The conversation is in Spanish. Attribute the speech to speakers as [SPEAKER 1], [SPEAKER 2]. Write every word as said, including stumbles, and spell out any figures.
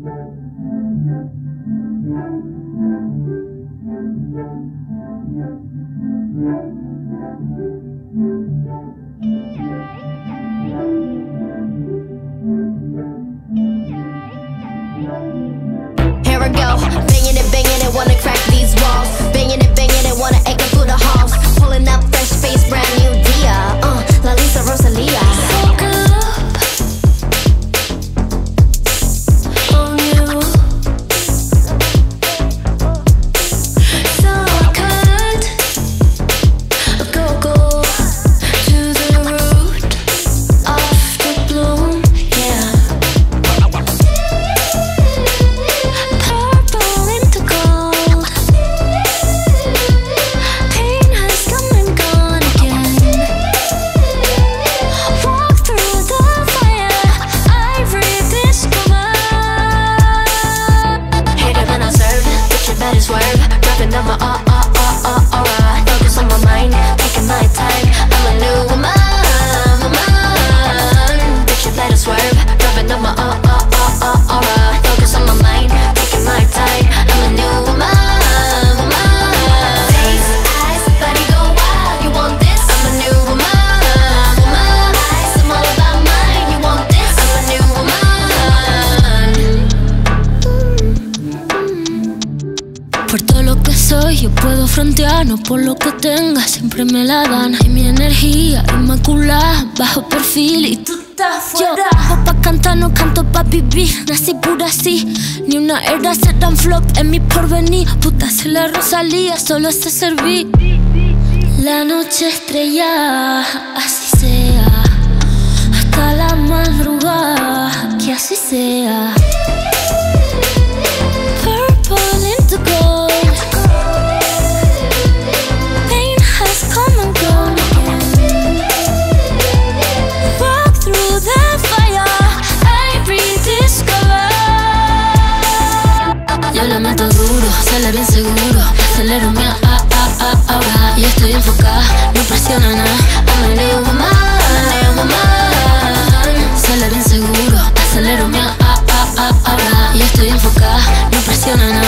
[SPEAKER 1] Here I go, banging it, banging it, wanna crack these walls. Banging it, banging it, wanna echo through the halls. Pulling up fresh face, brand new Dia. Uh, La Lisa Rosalia.
[SPEAKER 2] Woke up on you, so I could go go to the root of the bloom, yeah. Purple into gold, pain has come and gone again. Walk through the fire, I rediscover. Hate it when I serve, but you better swerve. Dropping on my uh uh uh uh aura. Focus on my mind, taking my time. I'm a new woman, woman. But you better swerve. Dropping on my uh uh uh uh aura. Focus on my mind, taking my time. I'm a new woman, woman. Face, eyes, body go wild. You want this? I'm a new woman, woman. I'm all about mine. You want this? I'm a new woman. Por todo lo que soy, yo puedo frontear, no por lo que tenga, siempre me la dan. Y mi energía inmaculada, bajo perfil y tú estás fuera. Yo bajo pa' cantar, no canto pa' vivir. Nací pura así, ni una era se dan flop en mi porvenir. Puta, se la Rosalía, solo sé servir. La noche estrellada, así sea. Hasta la madrugada, que así sea. Purple into gold, pain has come and gone again. Walk through the fire, I rediscover. Yo le meto duro, sale bien seguro. Acelero mi a a a a ahora. Yo estoy enfocada, no presiona nada. I'm a new woman, I'm a new woman. Sale bien seguro, acelero mi a a a a ahora. Yo estoy enfocada, no presiona nada.